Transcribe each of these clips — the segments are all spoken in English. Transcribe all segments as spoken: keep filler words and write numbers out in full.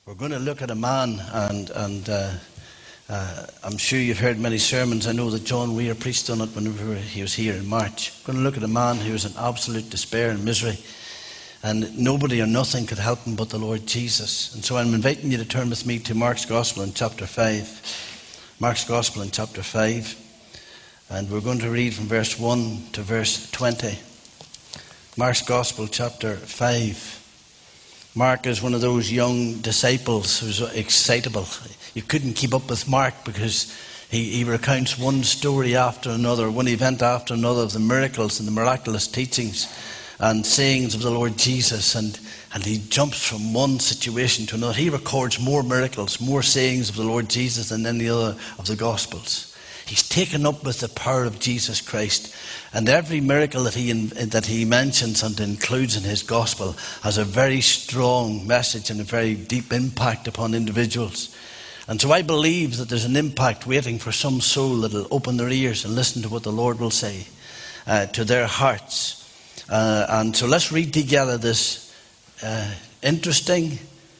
We're going to look at a man, and and uh, uh, I'm sure you've heard many sermons. I know that John Weir preached on it whenever he was here in March. We're going to look at a man who was in absolute despair and misery, and nobody or nothing could help him but the Lord Jesus. And so I'm inviting you to turn with me to Mark's Gospel in chapter five. Mark's Gospel in chapter five. And we're going to read from verse one to verse twenty. Mark's Gospel chapter five. Mark is one of those young disciples who's excitable. You couldn't keep up with Mark because he, he recounts one story after another, one event after another of the miracles and the miraculous teachings and sayings of the Lord Jesus. And, and he jumps from one situation to another. He records more miracles, more sayings of the Lord Jesus than any other of the Gospels. He's taken up with the power of Jesus Christ. And every miracle that he that he mentions and includes in his gospel has a very strong message and a very deep impact upon individuals. And so I believe that there's an impact waiting for some soul that will open their ears and listen to what the Lord will say uh, to their hearts. Uh, and so let's read together this uh, interesting,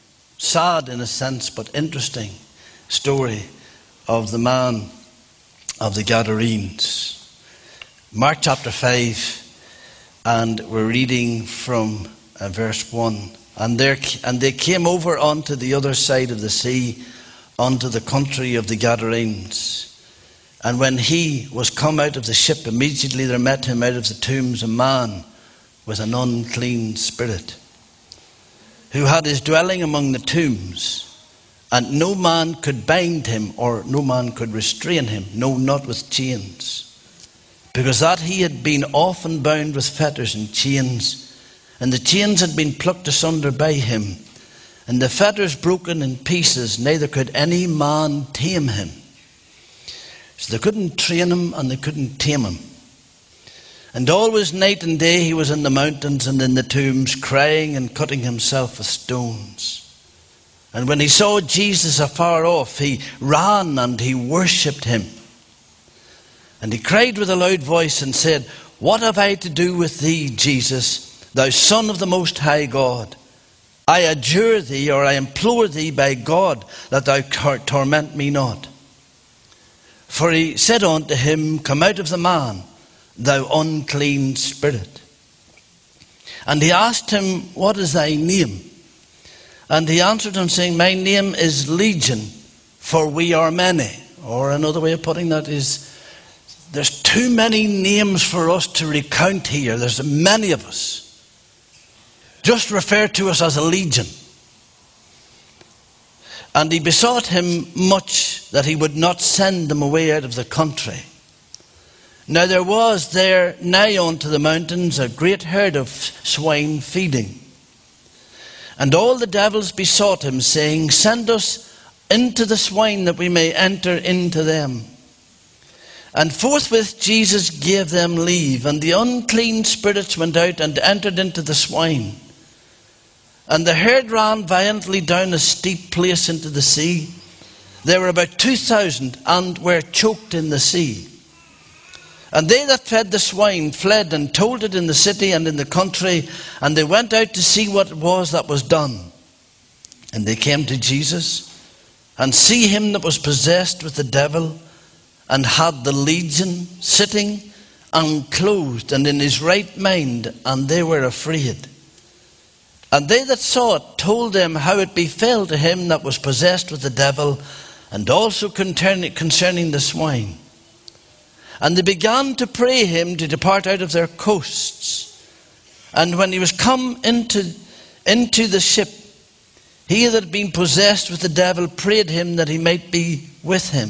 sad in a sense, but interesting story of the man of the Gadarenes. Mark chapter five, and we're reading from uh, verse one. And there, and they came over onto the other side of the sea, unto the country of the Gadarenes. And when he was come out of the ship, immediately there met him out of the tombs a man with an unclean spirit, who had his dwelling among the tombs. And no man could bind him, or no man could restrain him, no, not with chains. Because that he had been often bound with fetters and chains, and the chains had been plucked asunder by him, and the fetters broken in pieces, neither could any man tame him. So they couldn't train him, and they couldn't tame him. And always night and day he was in the mountains and in the tombs, crying and cutting himself with stones. And when he saw Jesus afar off, he ran and he worshipped him. And he cried with a loud voice and said, What have I to do with thee, Jesus, thou Son of the Most High God? I adjure thee, or I implore thee by God, that thou torment me not. For he said unto him, Come out of the man, thou unclean spirit. And he asked him, What is thy name? And he answered him, saying, My name is Legion, for we are many. Or another way of putting that is, there's too many names for us to recount here. There's many of us. Just refer to us as a legion. And he besought him much that he would not send them away out of the country. Now there was there nigh unto the mountains a great herd of swine feeding. And all the devils besought him, saying, Send us into the swine, that we may enter into them. And forthwith Jesus gave them leave, and the unclean spirits went out and entered into the swine. And the herd ran violently down a steep place into the sea. There were about two thousand, and were choked in the sea. And they that fed the swine fled and told it in the city and in the country, and they went out to see what it was that was done. And they came to Jesus, and see him that was possessed with the devil, and had the legion, sitting unclothed and in his right mind, and they were afraid. And they that saw it told them how it befell to him that was possessed with the devil, and also concerning the swine. And they began to pray him to depart out of their coasts. And when he was come into, into the ship, he that had been possessed with the devil prayed him that he might be with him.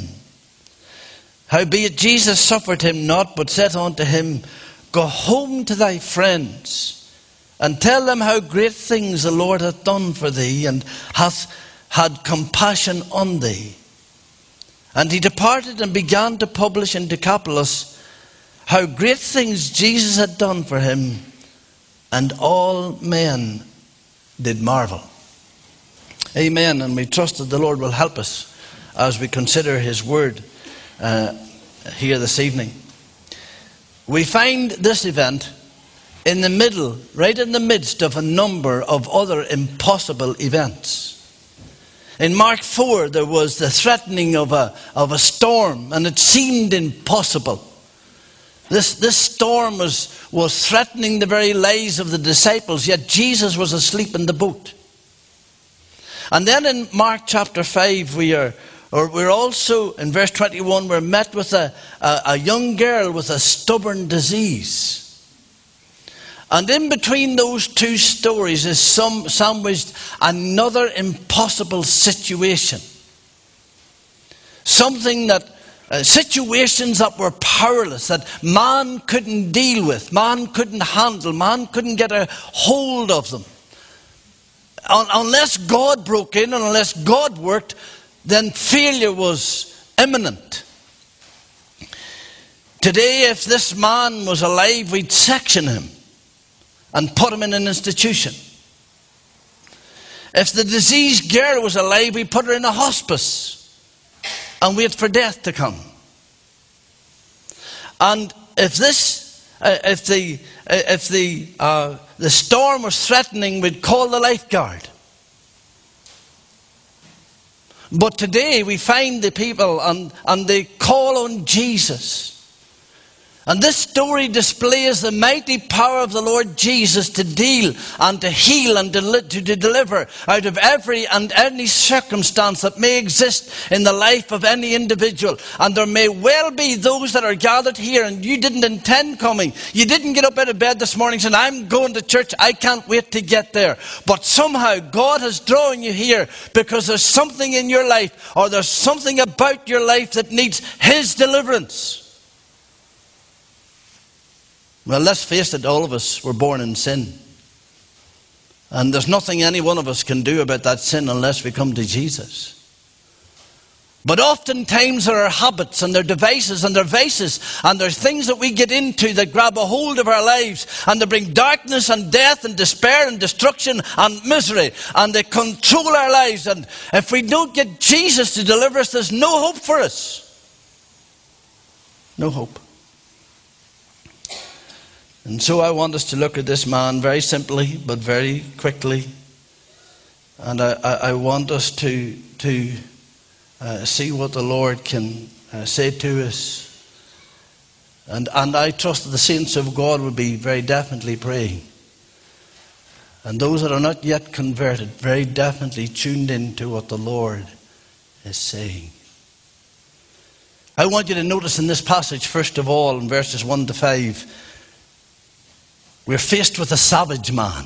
Howbeit Jesus suffered him not, but said unto him, Go home to thy friends, and tell them how great things the Lord hath done for thee, and hath had compassion on thee. And he departed and began to publish in Decapolis how great things Jesus had done for him, and all men did marvel. Amen. And we trust that the Lord will help us as we consider his word uh, here this evening. We find this event in the middle, right in the midst of a number of other impossible events. In Mark four, there was the threatening of a, of a storm, and it seemed impossible. This, this storm was, was threatening the very lives of the disciples, yet Jesus was asleep in the boat. And then in Mark chapter five, we are, or we're also, in verse twenty-one, we're met with a, a, a young girl with a stubborn disease. And in between those two stories is some, sandwiched another impossible situation. Something that, uh, situations that were powerless, that man couldn't deal with, man couldn't handle, man couldn't get a hold of them. Un- unless God broke in and unless God worked, then failure was imminent. Today, if this man was alive, we'd section him and put him in an institution. If the diseased girl was alive, we put her in a hospice and wait for death to come. And if this, uh, if the, uh, if the, uh, the storm was threatening, we'd call the lifeguard. But today we find the people and, and they call on Jesus. And this story displays the mighty power of the Lord Jesus to deal and to heal and to, to deliver out of every and any circumstance that may exist in the life of any individual. And there may well be those that are gathered here and you didn't intend coming. You didn't get up out of bed this morning saying, I'm going to church, I can't wait to get there. But somehow God has drawn you here because there's something in your life or there's something about your life that needs His deliverance. Well, let's face it, all of us were born in sin. And there's nothing any one of us can do about that sin unless we come to Jesus. But oftentimes there are habits and there are devices and there are vices and there are things that we get into that grab a hold of our lives and they bring darkness and death and despair and destruction and misery and they control our lives. And if we don't get Jesus to deliver us, there's no hope for us. No hope. And so I want us to look at this man very simply, but very quickly. And I, I, I want us to, to uh, see what the Lord can uh, say to us. And, and I trust that the saints of God will be very definitely praying. And those that are not yet converted, very definitely tuned into what the Lord is saying. I want you to notice in this passage, first of all, in verses one to five, we're faced with a savage man.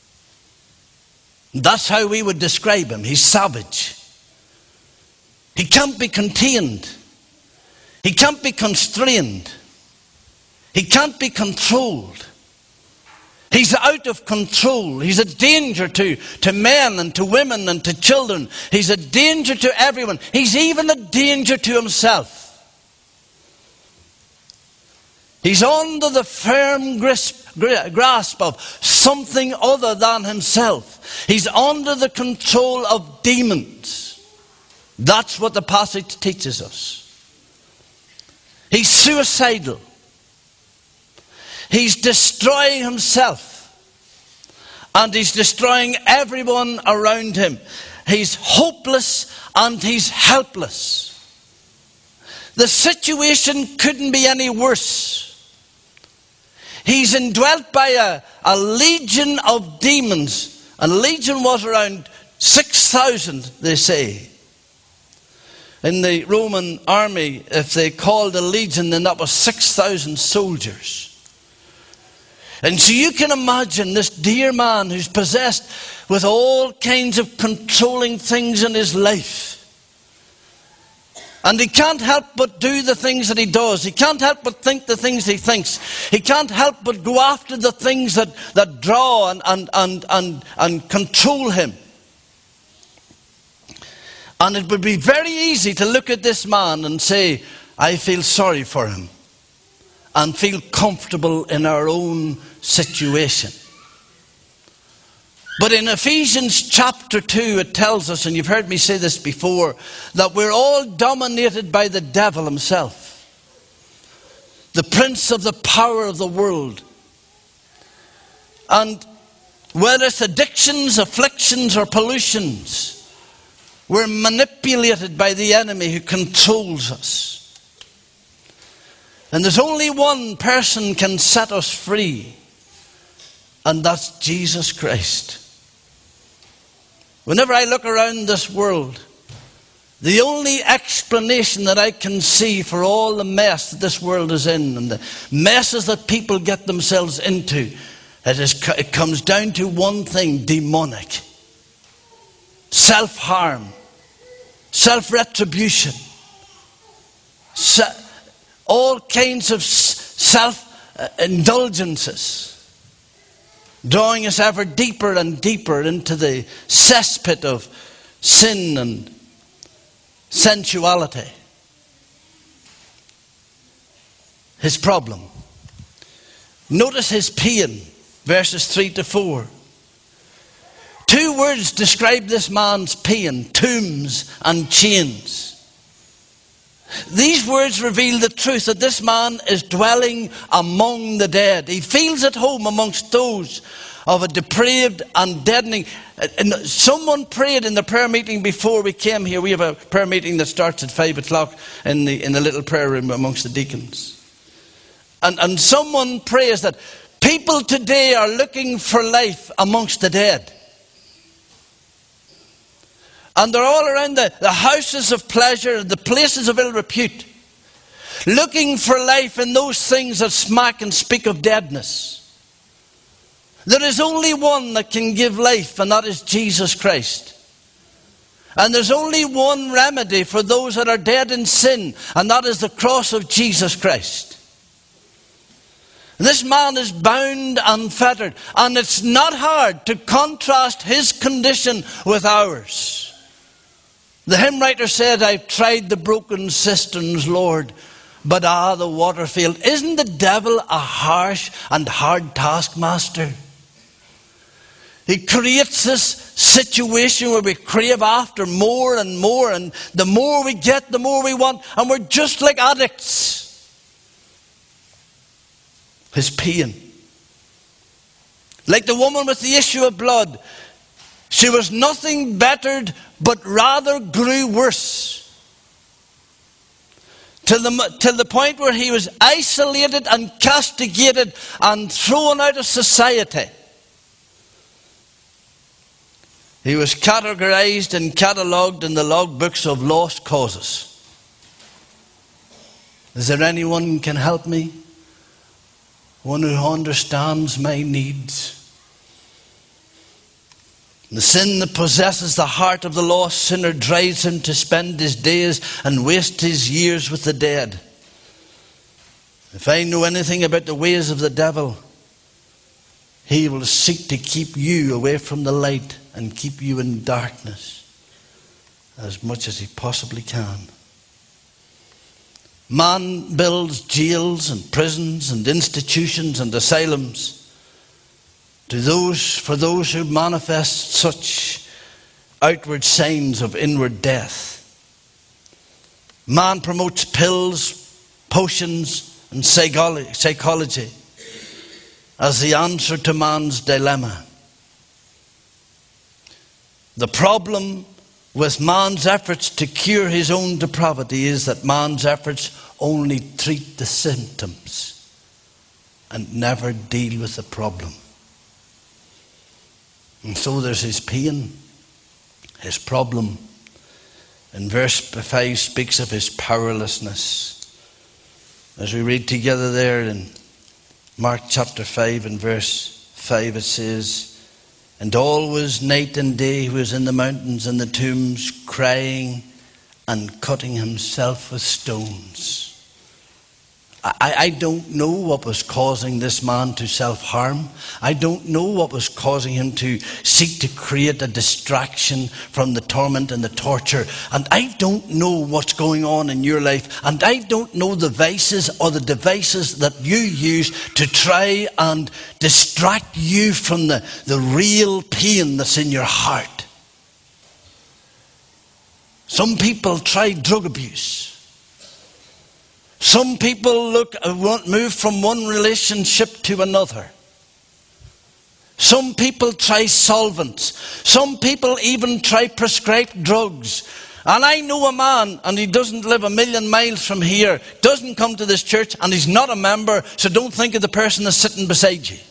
That's how we would describe him. He's savage. He can't be contained. He can't be constrained. He can't be controlled. He's out of control. He's a danger to, to men and to women and to children. He's a danger to everyone. He's even a danger to himself. He's under the firm grasp of something other than himself. He's under the control of demons. That's what the passage teaches us. He's suicidal. He's destroying himself. And he's destroying everyone around him. He's hopeless and he's helpless. The situation couldn't be any worse. He's indwelt by a, a legion of demons. And legion was around six thousand, they say. In the Roman army, if they called a legion, then that was six thousand soldiers. And so you can imagine this dear man who's possessed with all kinds of controlling things in his life. And he can't help but do the things that he does. He can't help but think the things he thinks. He can't help but go after the things that, that draw and, and, and, and, and control him. And it would be very easy to look at this man and say, I feel sorry for him. And feel comfortable in our own situation. But in Ephesians chapter two, it tells us, and you've heard me say this before, that we're all dominated by the devil himself. The prince of the power of the world. And whether it's addictions, afflictions, or pollutions, We're manipulated by the enemy who controls us. And there's only one person can set us free, and that's Jesus Christ. Whenever I look around this world, the only explanation that I can see for all the mess that this world is in and the messes that people get themselves into, it, is, it comes down to one thing: demonic. Self-harm. Self-retribution. Se- all kinds of self-indulgences. Drawing us ever deeper and deeper into the cesspit of sin and sensuality. His problem. Notice his pain, verses three to four. Two words describe this man's pain: tombs and chains. These words reveal the truth that this man is dwelling among the dead. He feels at home amongst those of a depraved and deadening. And someone prayed in the prayer meeting before we came here. We have a prayer meeting that starts at five o'clock in the, in the little prayer room amongst the deacons. And, and someone prays that people today are looking for life amongst the dead. And they're all around the, the houses of pleasure, the places of ill repute, looking for life in those things that smack and speak of deadness. There is only one that can give life, and that is Jesus Christ. And there's only one remedy for those that are dead in sin, and that is the cross of Jesus Christ. This man is bound and fettered, and it's not hard to contrast his condition with ours. The hymn writer said, "I've tried the broken cisterns, Lord, but ah, the water failed." Isn't the devil a harsh and hard taskmaster? He creates this situation where we crave after more and more, and the more we get, the more we want, and we're just like addicts. His pain. Like the woman with the issue of blood, she was nothing bettered, but rather grew worse. Till the, till the point where he was isolated and castigated and thrown out of society. He was categorized and catalogued in the logbooks of lost causes. Is there anyone who can help me? One who understands my needs? The sin that possesses the heart of the lost sinner drives him to spend his days and waste his years with the dead. If I know anything about the ways of the devil, he will seek to keep you away from the light and keep you in darkness as much as he possibly can. Man builds jails and prisons and institutions and asylums to those, for those who manifest such outward signs of inward death. Man promotes pills, potions, and psychology as the answer to man's dilemma. The problem with man's efforts to cure his own depravity is that man's efforts only treat the symptoms and never deal with the problem. And so there's his pain, his problem. And verse five speaks of his powerlessness. As we read together there in Mark chapter five and verse five, it says, "And always night and day he was in the mountains and the tombs, crying and cutting himself with stones." I, I don't know what was causing this man to self-harm. I don't know what was causing him to seek to create a distraction from the torment and the torture. And I don't know what's going on in your life. And I don't know the vices or the devices that you use to try and distract you from the, the real pain that's in your heart. Some people try drug abuse. Some people look move from one relationship to another. Some people try solvents. Some people even try prescribed drugs. And I know a man, and he doesn't live a million miles from here, doesn't come to this church, and he's not a member, so don't think of the person that's sitting beside you.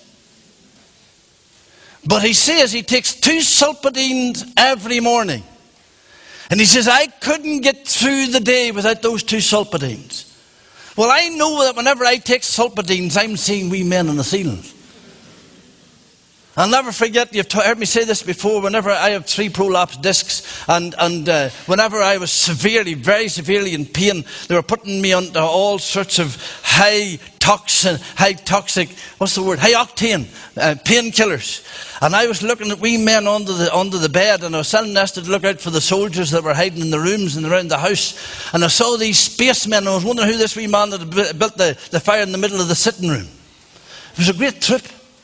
But he says he takes two sulpidines every morning. And he says, I couldn't get through the day without those two sulpidines. Well, I know that whenever I take sulpidines, I'm seeing wee men on the ceilings. I'll never forget, you've heard me say this before, whenever I have three prolapse discs, and, and uh, whenever I was severely, very severely in pain, they were putting me under all sorts of high toxin, high toxic, what's the word, high octane uh, painkillers. And I was looking at wee men under the, under the bed, and I was telling Nesta to look out for the soldiers that were hiding in the rooms and around the house. And I saw these spacemen, and I was wondering who this wee man that had built the, the fire in the middle of the sitting room. It was a great trip.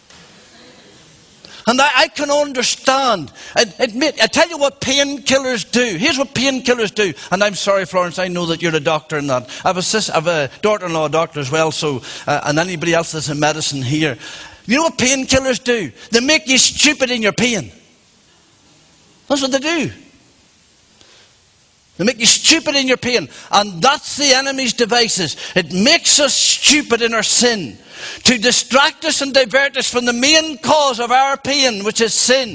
And I, I can understand. I, admit, I tell you what painkillers do. Here's what painkillers do. And I'm sorry, Florence, I know that you're a doctor and that. I have a, sis, I have a daughter-in-law doctor as well, so uh, and anybody else that's in medicine here. You know what painkillers do? They make you stupid in your pain. That's what they do. They make you stupid in your pain. And that's the enemy's devices. It makes us stupid in our sin, to distract us and divert us from the main cause of our pain, which is sin.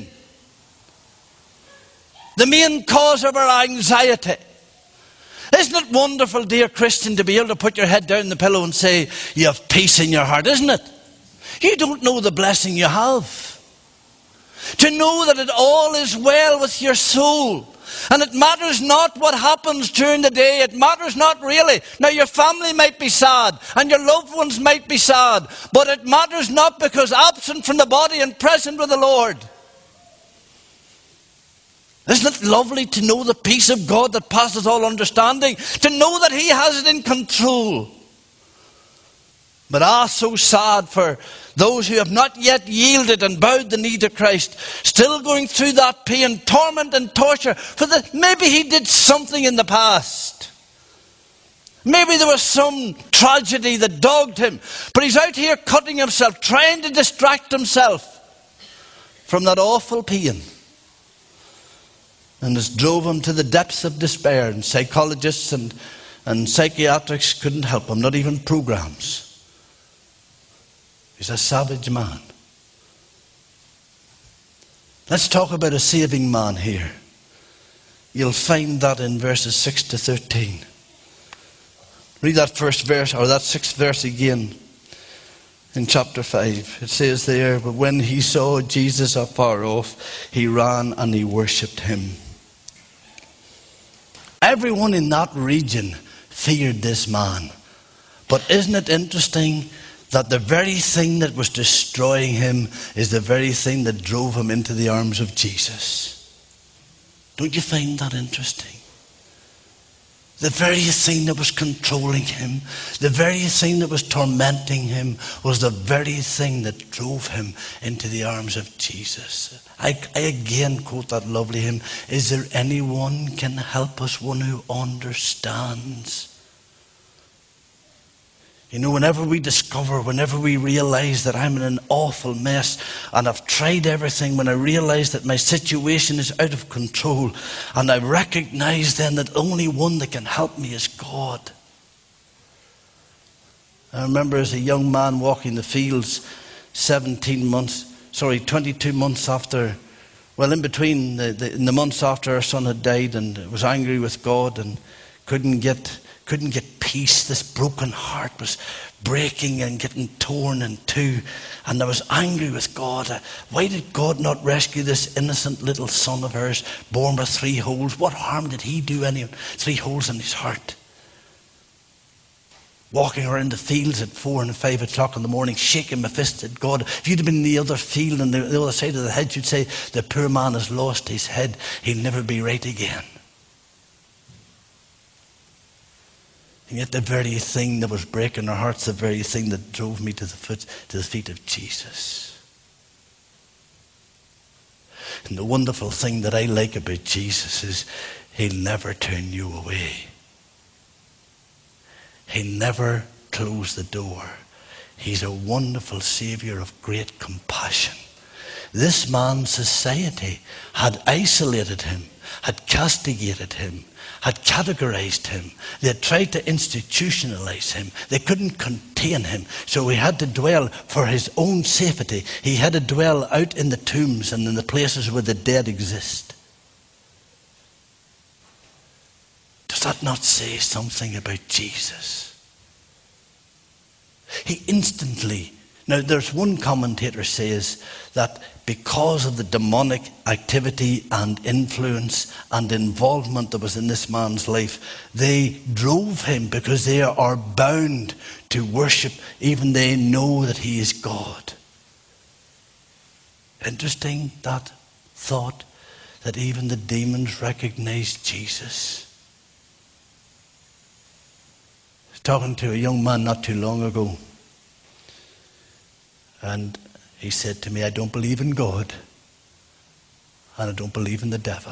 The main cause of our anxiety. Isn't it wonderful, dear Christian, to be able to put your head down the pillow and say, you have peace in your heart, isn't it? You don't know the blessing you have. To know that it all is well with your soul. And it matters not what happens during the day. It matters not really. Now your family might be sad, and your loved ones might be sad, but it matters not, because absent from the body and present with the Lord. Isn't it lovely to know the peace of God that passes all understanding? To know that He has it in control. But ah, so sad for those who have not yet yielded and bowed the knee to Christ, still going through that pain, torment and torture. For the, maybe he did something in the past. Maybe there was some tragedy that dogged him. But he's out here cutting himself, trying to distract himself from that awful pain. And this drove him to the depths of despair. And psychologists and, and psychiatrics couldn't help him, not even programs. He's a savage man. Let's talk about a saving man here. You'll find that in verses six to thirteen. Read that first verse, or that sixth verse again in chapter five. It says there, but when he saw Jesus afar off, he ran and he worshipped him. Everyone in that region feared this man. But isn't it interesting that the very thing that was destroying him is the very thing that drove him into the arms of Jesus? Don't you find that interesting? The very thing that was controlling him, the very thing that was tormenting him, was the very thing that drove him into the arms of Jesus. I, I again quote that lovely hymn, is there anyone can help us, one who understands? You know, whenever we discover, whenever we realize that I'm in an awful mess and I've tried everything, when I realize that my situation is out of control, and I recognize then that only one that can help me is God. I remember as a young man walking the fields, seventeen months, sorry, twenty-two months after, well, in between the, the, in the months after our son had died, and was angry with God and couldn't get couldn't get peace. This broken heart was breaking and getting torn in two. And I was angry with God. Why did God not rescue this innocent little son of ours, born with three holes? What harm did he do anyone? Three holes in his heart. Walking around the fields at four and five o'clock in the morning, shaking my fist at God. If you'd have been in the other field on the, the other side of the hedge, you'd say, the poor man has lost his head. He'll never be right again. And yet the very thing that was breaking our hearts, the very thing that drove me to the foot, to the feet of Jesus. And the wonderful thing that I like about Jesus is he'll never turn you away. He'll never close the door. He's a wonderful Saviour of great compassion. this man's society had isolated him, had castigated him, had categorized him. They had tried to institutionalize him. They couldn't contain him. So he had to dwell for his own safety. He had to dwell out in the tombs and in the places where the dead exist. Does that not say something about Jesus? He instantly... Now, there's one commentator says that because of the demonic activity and influence and involvement that was in this man's life, they drove him because they are bound to worship, even they know that he is God. Interesting, that thought, that even the demons recognized Jesus. I was talking to a young man not too long ago, and he said to me, I don't believe in God, and I don't believe in the devil.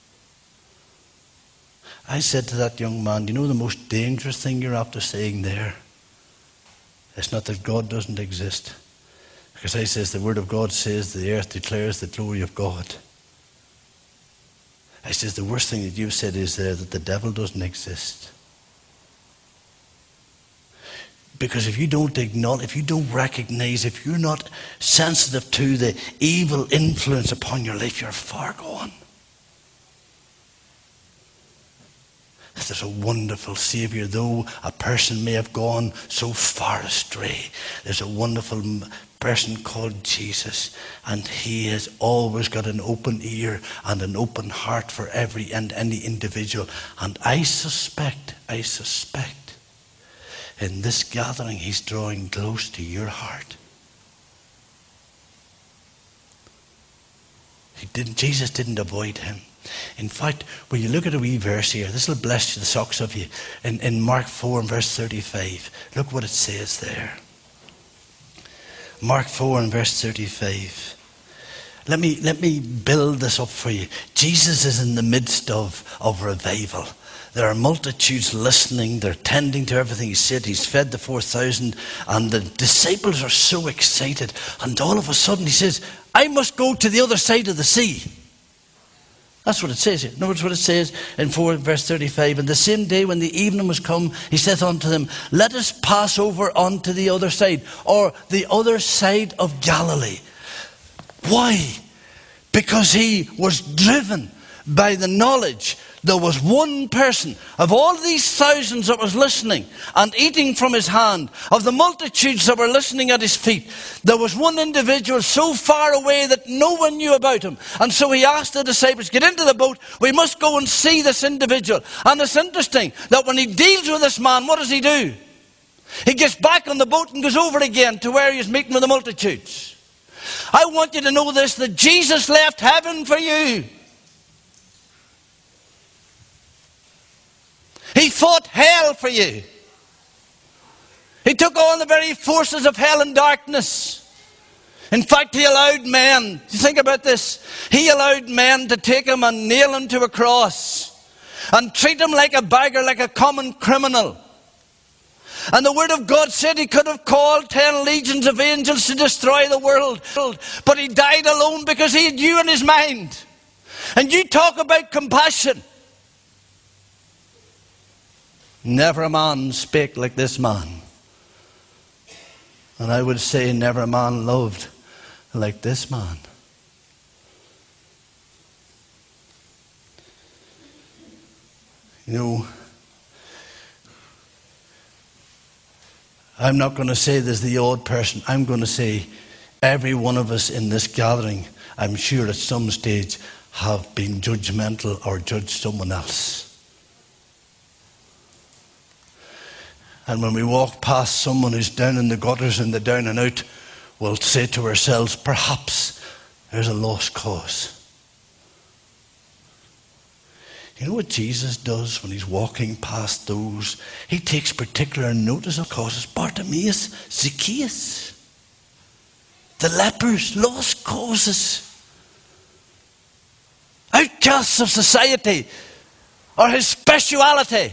I said to that young man, do you know the most dangerous thing you're after saying there? It's not that God doesn't exist. Because I says, the word of God says the earth declares the glory of God. I says, the worst thing that you've said is there that the devil doesn't exist. Because if you don't acknowledge, if you don't recognize, if you're not sensitive to the evil influence upon your life, you're far gone. There's a wonderful Savior, though a person may have gone so far astray. There's a wonderful person called Jesus, and he has always got an open ear and an open heart for every and any individual. And I suspect, I suspect, in this gathering, he's drawing close to your heart. He didn't, Jesus didn't avoid him. In fact, when you look at a wee verse here, this will bless the socks of you. In, in Mark four and verse thirty-five, look what it says there. Mark four and verse thirty-five. Let me, let me build this up for you. Jesus is in the midst of, of revival. There are multitudes listening. They're tending to everything he said. He's fed the four thousand. And the disciples are so excited. And all of a sudden he says, I must go to the other side of the sea. That's what it says here. Notice what it says in four verse thirty-five. And the same day when the evening was come, he saith unto them, let us pass over unto the other side. Or the other side of Galilee. Why? Because he was driven by the knowledge there was one person of all these thousands that was listening and eating from his hand, of the multitudes that were listening at his feet. There was one individual so far away that no one knew about him. And so he asked the disciples, get into the boat, we must go and see this individual. And it's interesting that when he deals with this man, what does he do? He gets back on the boat and goes over again to where he was meeting with the multitudes. I want you to know this, that Jesus left heaven for you. He fought hell for you. He took on the very forces of hell and darkness. In fact, he allowed men, think about this, he allowed men to take him and nail him to a cross and treat him like a beggar, like a common criminal. And the word of God said he could have called ten legions of angels to destroy the world. But he died alone because he had you in his mind. And you talk about compassion. Never a man spake like this man. And I would say never a man loved like this man. You know, I'm not going to say there's the odd person. I'm going to say every one of us in this gathering, I'm sure at some stage, have been judgmental or judged someone else. And when we walk past someone who's down in the gutters and the down and out, we'll say to ourselves, perhaps there's a lost cause. You know what Jesus does when he's walking past those? He takes particular notice of causes. Bartimaeus, Zacchaeus, the lepers, lost causes. Outcasts of society are his speciality.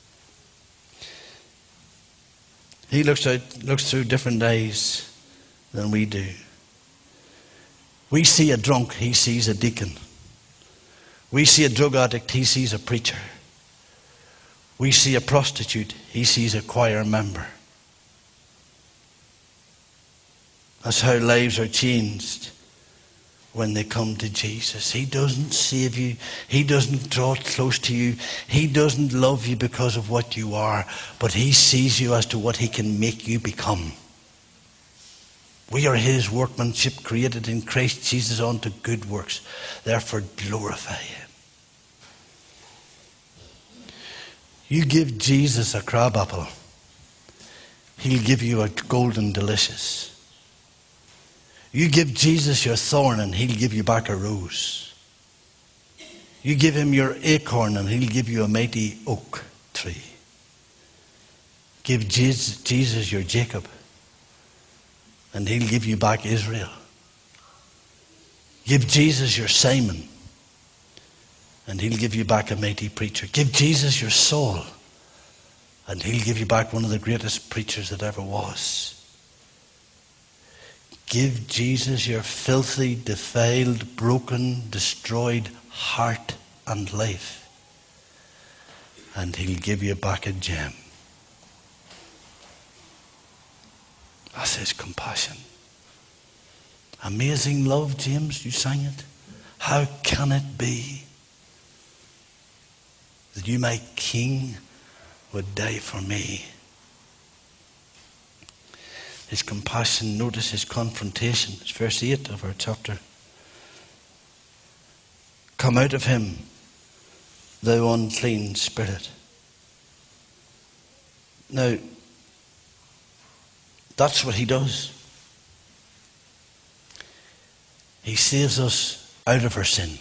He looks out, looks through different eyes than we do. We see a drunk, he sees a deacon. We see a drug addict, he sees a preacher. We see a prostitute, he sees a choir member. That's how lives are changed when they come to Jesus. He doesn't save you. He doesn't draw close to you. He doesn't love you because of what you are, but he sees you as to what he can make you become. We are his workmanship, created in Christ Jesus unto good works. Therefore glorify him. You give Jesus a crab apple, he'll give you a golden delicious. You give Jesus your thorn and he'll give you back a rose. You give him your acorn and he'll give you a mighty oak tree. Give Jesus, Jesus your Jacob and he'll give you back Israel. Give Jesus your Simon and he'll give you back a mighty preacher. Give Jesus your Saul and he'll give you back one of the greatest preachers that ever was. Give Jesus your filthy, defiled, broken, destroyed heart and life, and he'll give you back a gem. That's his compassion. Amazing love, James, you sang it. How can it be that you, my King, would die for me? His compassion, notice his confrontation. It's verse eight of our chapter. Come out of him, thou unclean spirit. Now, that's what he does. He saves us out of our sin.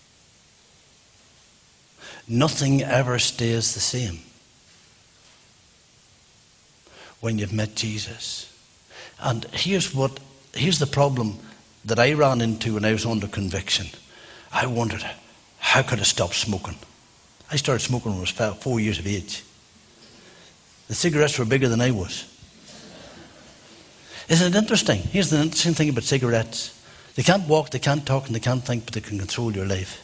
Nothing ever stays the same when you've met Jesus. And here's what, here's the problem that I ran into when I was under conviction. I wondered, how could I stop smoking? I started smoking when I was four years of age. The cigarettes were bigger than I was. Isn't it interesting? Here's the interesting thing about cigarettes. They can't walk, they can't talk, and they can't think, but they can control your life.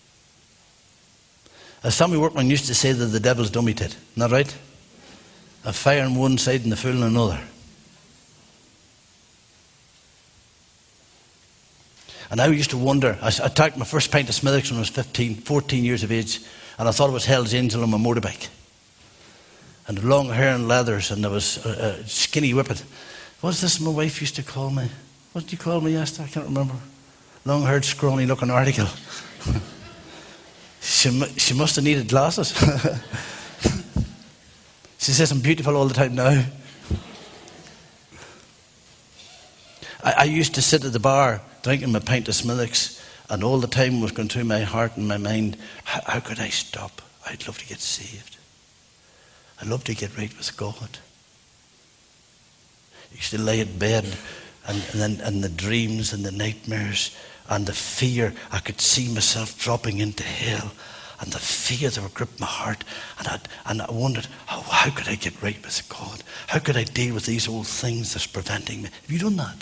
As Sammy Workman used to say, they're the devil's dummy tit. Isn't that right? A fire on one side and the fool on another. And I used to wonder, I, I took my first pint of Smithwick's when I was fifteen, fourteen years of age, and I thought it was Hell's Angel on my motorbike. And long hair and leathers, and there was a, a skinny whippet. What's this my wife used to call me? What did you call me yesterday? I can't remember. Long-haired, scrawny-looking article. she, she must have needed glasses. She says I'm beautiful all the time now. I, I used to sit at the bar drinking my pint of Smithwick's, and all the time was going through my heart and my mind, how, how could I stop? I'd love to get saved. I'd love to get right with God. I used to lay in bed, and, and then and the dreams and the nightmares and the fear, I could see myself dropping into hell, and the fear that would grip my heart, and I and I wondered, how, how could I get right with God? How could I deal with these old things that's preventing me? Have you done that?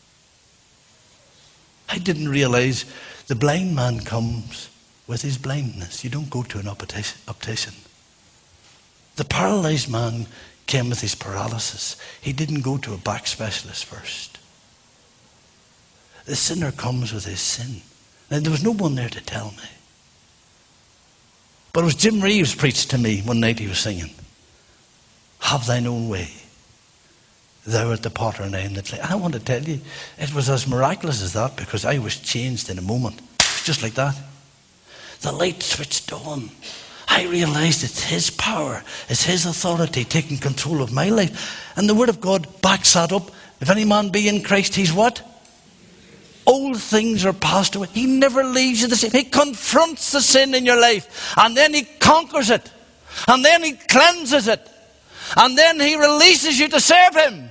I didn't realize the blind man comes with his blindness. You don't go to an optician. The paralyzed man came with his paralysis. He didn't go to a back specialist first. The sinner comes with his sin. And there was no one there to tell me. But it was Jim Reeves preached to me one night. He was singing, have thine own way. Thou art the potter and I am the clay. I want to tell you, it was as miraculous as that, because I was changed in a moment. It was just like that. The light switched on. I realized it's his power, it's his authority taking control of my life. And the word of God backs that up. If any man be in Christ, he's what? Old things are passed away. He never leaves you the same. He confronts the sin in your life, and then he conquers it, and then he cleanses it, and then he releases you to serve him.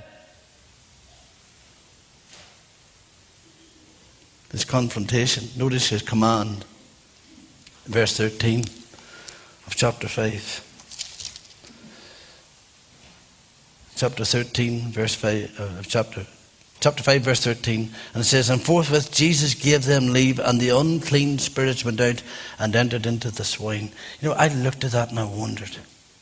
This confrontation, notice his command, verse thirteen of chapter five. Chapter thirteen, verse five of chapter chapter five, verse thirteen, and it says, "And forthwith Jesus gave them leave, and the unclean spirits went out and entered into the swine." You know, I looked at that and I wondered.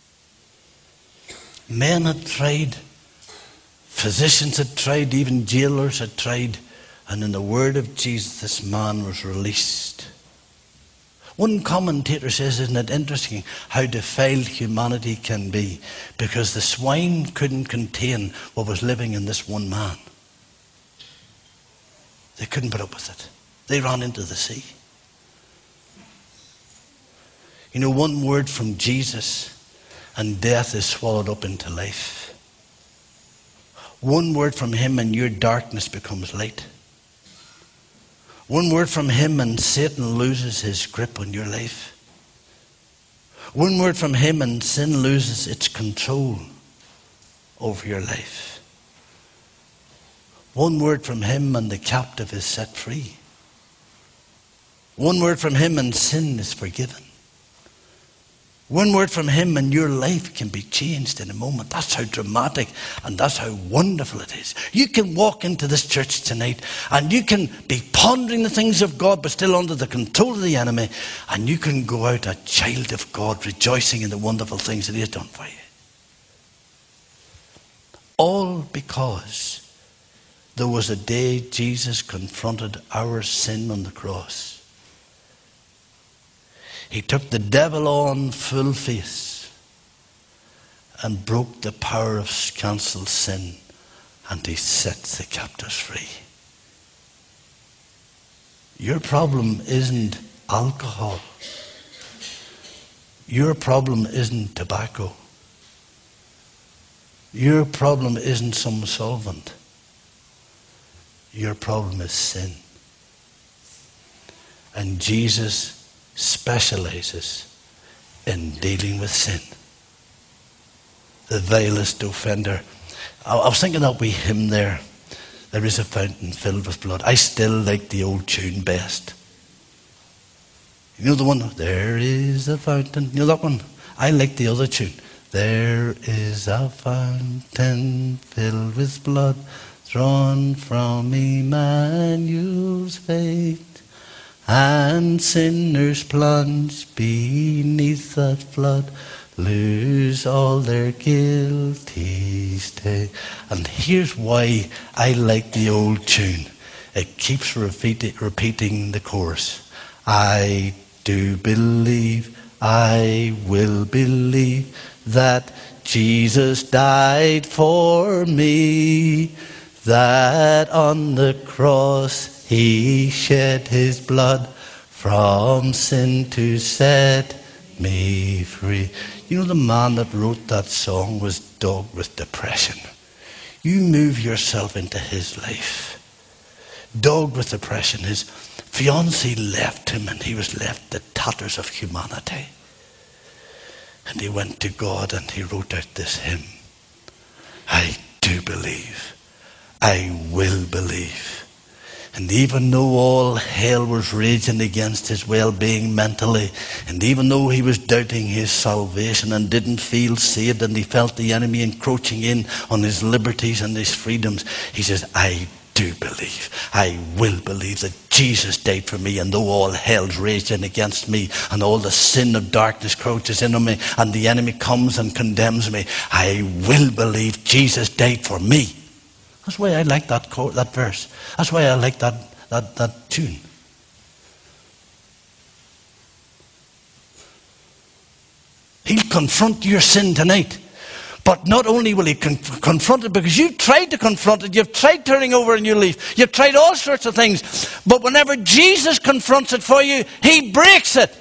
Men had tried, physicians had tried, even jailers had tried, and in the word of Jesus, this man was released. One commentator says, isn't it interesting how defiled humanity can be, because the swine couldn't contain what was living in this one man. They couldn't put up with it. They ran into the sea. You know, one word from Jesus and death is swallowed up into life. One word from him and your darkness becomes light. One word from him and Satan loses his grip on your life. One word from him and sin loses its control over your life. One word from him and the captive is set free. One word from him and sin is forgiven. One word from him and your life can be changed in a moment. That's how dramatic and that's how wonderful it is. You can walk into this church tonight and you can be pondering the things of God but still under the control of the enemy, and you can go out a child of God rejoicing in the wonderful things that he has done for you. All because there was a day Jesus confronted our sin on the cross. He took the devil on full face and broke the power of cancelled sin, and he set the captives free. Your problem isn't alcohol. Your problem isn't tobacco. Your problem isn't some solvent. Your problem is sin. And Jesus specializes in dealing with sin. The vilest offender. I, I was thinking that wee hymn there. There is a fountain filled with blood. I still like the old tune best. You know the one? There is a fountain. You know that one? I like the other tune. There is a fountain filled with blood, drawn from Emmanuel's faith. And sinners plunge beneath that flood, lose all their guilty stain. And here's why I like the old tune. It keeps repeat, repeating the chorus. I do believe, I will believe that Jesus died for me, that on the cross he shed his blood from sin to set me free. You know, the man that wrote that song was dogged with depression. You move yourself into his life. Dogged with depression. His fiancée left him and he was left the tatters of humanity. And he went to God and he wrote out this hymn. I do believe. I will believe. And even though all hell was raging against his well-being mentally, and even though he was doubting his salvation and didn't feel saved, and he felt the enemy encroaching in on his liberties and his freedoms, he says, I do believe, I will believe that Jesus died for me, and though all hell's raging against me, and all the sin of darkness crouches in on me, and the enemy comes and condemns me, I will believe Jesus died for me. That's why I like that quote, that verse. That's why I like that, that, that tune. He'll confront your sin tonight. But not only will he con- confront it, because you've tried to confront it, you've tried turning over a new leaf, you've tried all sorts of things. But whenever Jesus confronts it for you, he breaks it.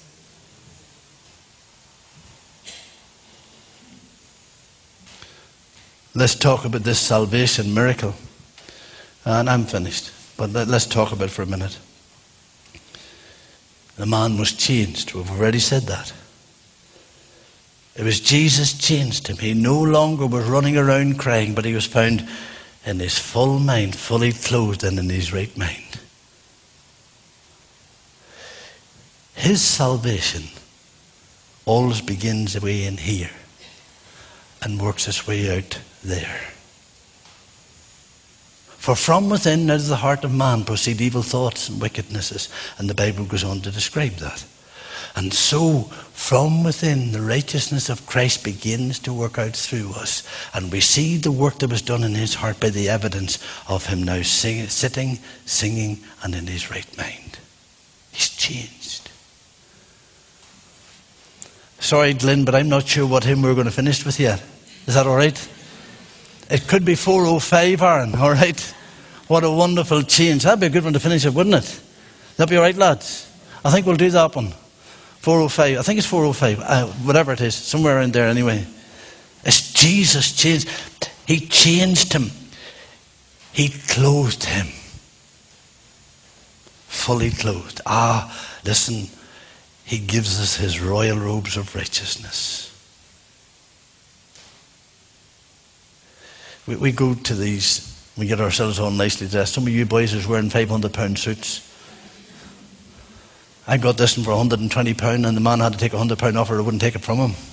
Let's talk about this salvation miracle. And I'm finished. But let's talk about it for a minute. The man was changed. We've already said that. It was Jesus changed him. He no longer was running around crying, but he was found in his full mind, fully clothed and in his right mind. His salvation always begins away in here and works its way out there. For from within, out of the heart of man, proceed evil thoughts and wickednesses. And the Bible goes on to describe that. And so, from within, the righteousness of Christ begins to work out through us. And we see the work that was done in his heart by the evidence of him now sing, sitting, singing, and in his right mind. He's changed. Sorry, Glenn, but I'm not sure what hymn we're going to finish with yet. Is that all right? It could be four oh five, Aaron, all right? What a wonderful change. That'd be a good one to finish it, wouldn't it? That'd be all right, lads? I think we'll do that one. four oh five. I think it's four oh five. Uh, whatever it is. Somewhere around there anyway. It's Jesus changed. He changed him. He clothed him. Fully clothed. Ah, listen. He gives us his royal robes of righteousness. We, we go to these, we get ourselves all nicely dressed. Some of you boys is wearing five hundred pound suits. I got this one for one hundred twenty pounds, and the man had to take one hundred pounds off or I wouldn't take it from him.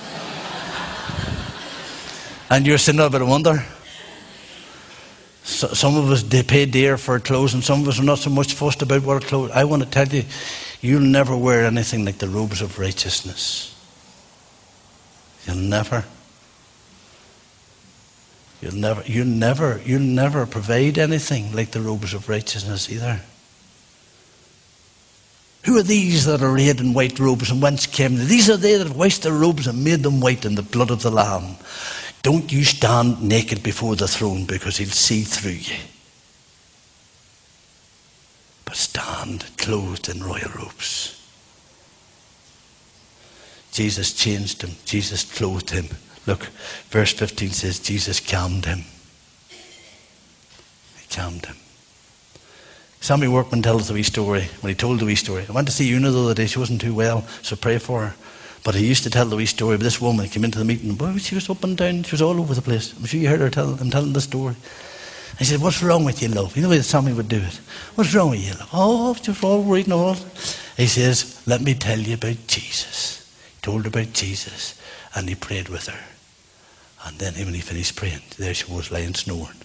And you're sitting there a bit of wonder. So, some of us they pay dear for clothes, and some of us are not so much fussed about what clothes. I want to tell you, you'll never wear anything like the robes of righteousness. You'll never. You'll never, you'll never, you'll never provide anything like the robes of righteousness either. Who are these that are arrayed in white robes, and whence came they? These are they that have washed their robes and made them white in the blood of the Lamb. Don't you stand naked before the throne, because he'll see through you. But stand clothed in royal robes. Jesus changed him. Jesus clothed him. Look, verse fifteen says, Jesus calmed him. He calmed him. Sammy Workman tells the wee story. When he told the wee story, I went to see Una the other day. She wasn't too well, so pray for her. But he used to tell the wee story. But this woman came into the meeting. Boy, she was up and down. She was all over the place. I'm sure you heard her tell. I'm telling the story. And he said, "What's wrong with you, love?" You know the way that Sammy would do it. "What's wrong with you, love?" "Oh, just all worried and all." He says, "Let me tell you about Jesus." He told her about Jesus, and he prayed with her. And then when he finished praying, there she was lying snoring.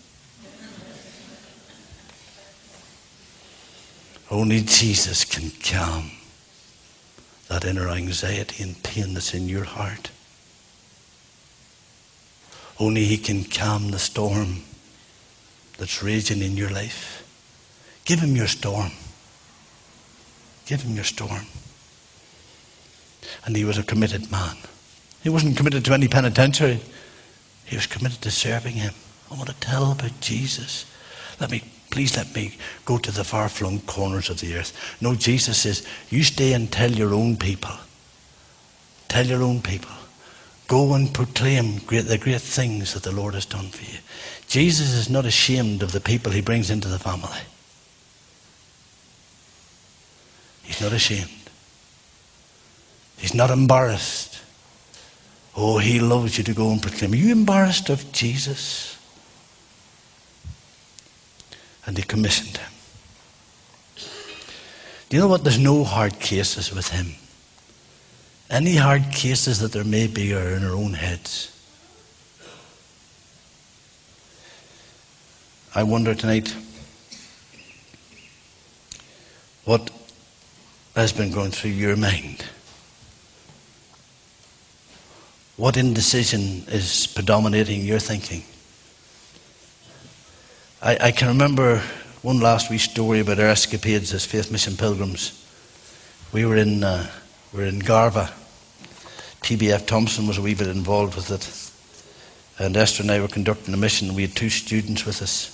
Only Jesus can calm that inner anxiety and pain that's in your heart. Only he can calm the storm that's raging in your life. Give him your storm. Give him your storm. And he was a committed man. He wasn't committed to any penitentiary. He was committed to serving him. I want to tell about Jesus. Let me, please let me go to the far-flung corners of the earth. No, Jesus says, you stay and tell your own people. Tell your own people. Go and proclaim great, the great things that the Lord has done for you. Jesus is not ashamed of the people he brings into the family. He's not ashamed. He's not embarrassed. Oh, he loves you to go and proclaim. Are you embarrassed of Jesus? And he commissioned him. Do you know what? There's no hard cases with him. Any hard cases that there may be are in our own heads. I wonder tonight what has been going through your mind. What indecision is predominating your thinking? I, I can remember one last wee story about our escapades as Faith Mission pilgrims. We were in uh, we were in Garva. T B F Thompson was a wee bit involved with it, and Esther and I were conducting a mission. We had two students with us,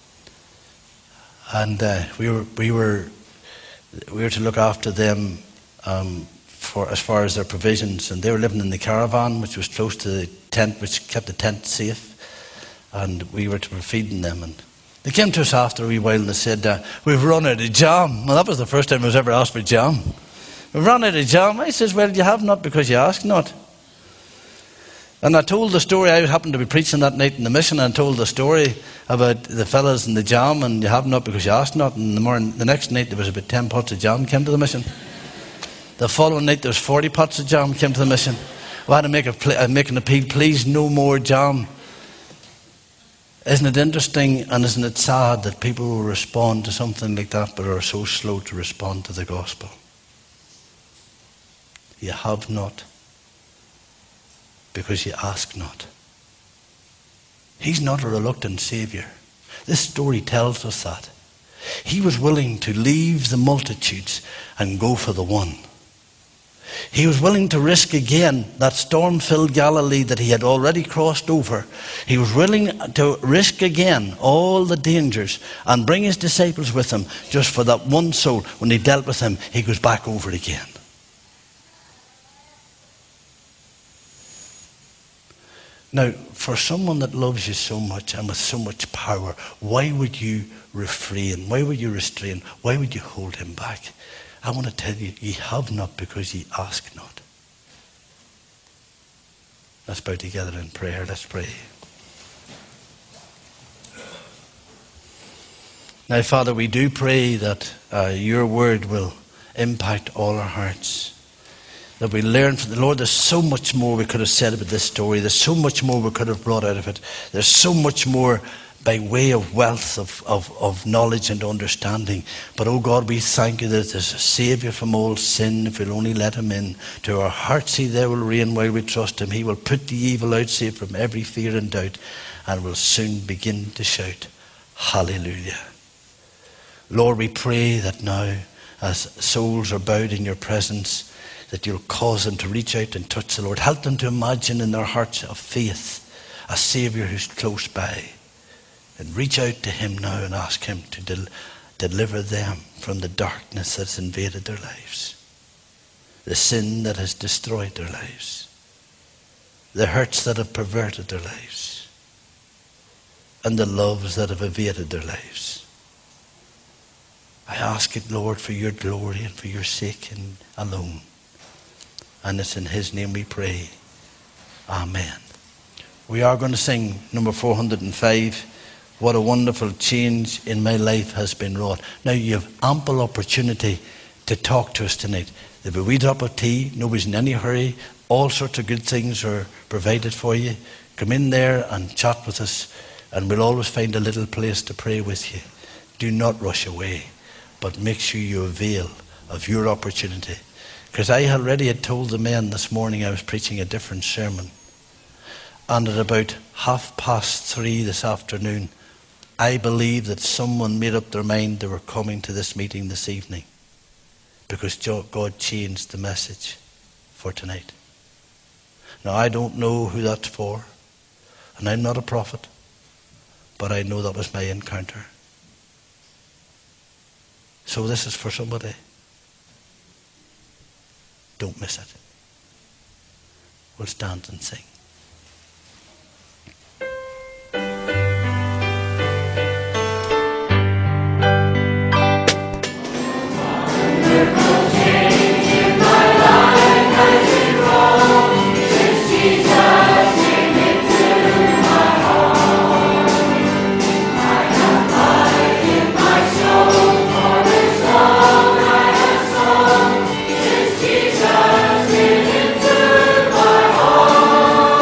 and uh, we were we were we were to look after them. Um, For, as far as their provisions, and they were living in the caravan, which was close to the tent, which kept the tent safe, and we were to be feeding them. And they came to us after a wee while and they said, uh, "We've run out of jam." Well, that was the first time I was ever asked for jam. "We've run out of jam." I says, "Well, you have not because you ask not." And I told the story. I happened to be preaching that night in the mission, and I told the story about the fellas and the jam, and you have not because you ask not. And the morning, the next night, there was about ten pots of jam came to the mission. The following night, there was forty pots of jam came to the mission. We had to make, a, make an appeal, please, no more jam. Isn't it interesting and isn't it sad that people will respond to something like that but are so slow to respond to the gospel? You have not because you ask not. He's not a reluctant Saviour. This story tells us that. He was willing to leave the multitudes and go for the one. He was willing to risk again that storm-filled Galilee that he had already crossed over. He was willing to risk again all the dangers and bring his disciples with him just for that one soul. When he dealt with him, he goes back over it again. Now, for someone that loves you so much and with so much power, why would you refrain? Why would you restrain? Why would you hold him back? I want to tell you, ye have not because ye ask not. Let's bow together in prayer. Let's pray. Now, Father, we do pray that uh, your word will impact all our hearts. That we learn from the Lord. There's so much more we could have said about this story. There's so much more we could have brought out of it. There's so much more by way of wealth of, of, of knowledge and understanding. But oh God, we thank you that there's a Saviour from all sin if we'll only let him in. To our hearts he there will reign while we trust him. He will put the evil out, save from every fear and doubt, and will soon begin to shout, Hallelujah. Lord, we pray that now, as souls are bowed in your presence, that you'll cause them to reach out and touch the Lord. Help them to imagine in their hearts of faith a Saviour who's close by. And reach out to him now and ask him to del- deliver them from the darkness that's invaded their lives. The sin that has destroyed their lives. The hurts that have perverted their lives. And the loves that have evaded their lives. I ask it, Lord, for your glory and for your sake and alone. And it's in his name we pray. Amen. We are going to sing number four hundred five. What a wonderful change in my life has been wrought. Now you have ample opportunity to talk to us tonight. There'll be a wee drop of tea. Nobody's in any hurry. All sorts of good things are provided for you. Come in there and chat with us. And we'll always find a little place to pray with you. Do not rush away. But make sure you avail of your opportunity. Because I already had told the men this morning I was preaching a different sermon. And at about half past three this afternoon, I believe that someone made up their mind they were coming to this meeting this evening. Because God changed the message for tonight. Now I don't know who that's for. And I'm not a prophet. But I know that was my encounter. So this is for somebody. Don't miss it. We'll stand and sing. Jesus, in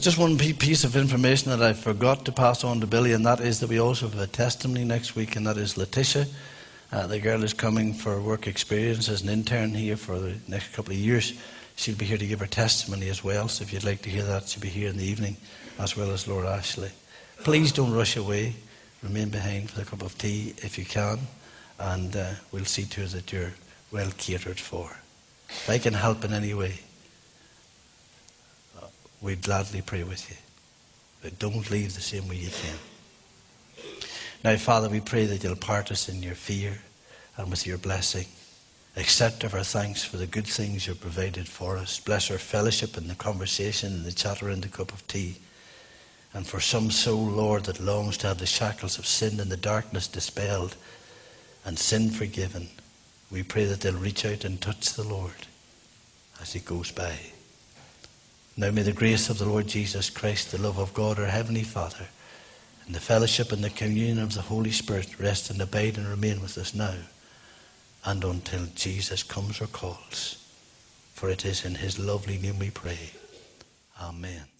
Just one piece of information that I forgot to pass on to Billy, and that is that we also have a testimony next week, and that is Letitia. Uh, the girl is coming for work experience as an intern here for the next couple of years. She'll be here to give her testimony as well, so if you'd like to hear that, she'll be here in the evening, as well as Laura Ashley. Please don't rush away. Remain behind for a cup of tea if you can, and uh, we'll see to it that you're well catered for. If I can help in any way, uh, we'd gladly pray with you. But don't leave the same way you came. Now, Father, we pray that you'll part us in your fear and with your blessing. Accept of our thanks for the good things you've provided for us. Bless our fellowship and the conversation and the chatter and the cup of tea. And for some soul, Lord, that longs to have the shackles of sin and the darkness dispelled and sin forgiven, we pray that they'll reach out and touch the Lord as he goes by. Now may the grace of the Lord Jesus Christ, the love of God, our Heavenly Father, and the fellowship and the communion of the Holy Spirit rest and abide and remain with us now and until Jesus comes or calls. For it is in his lovely name we pray. Amen.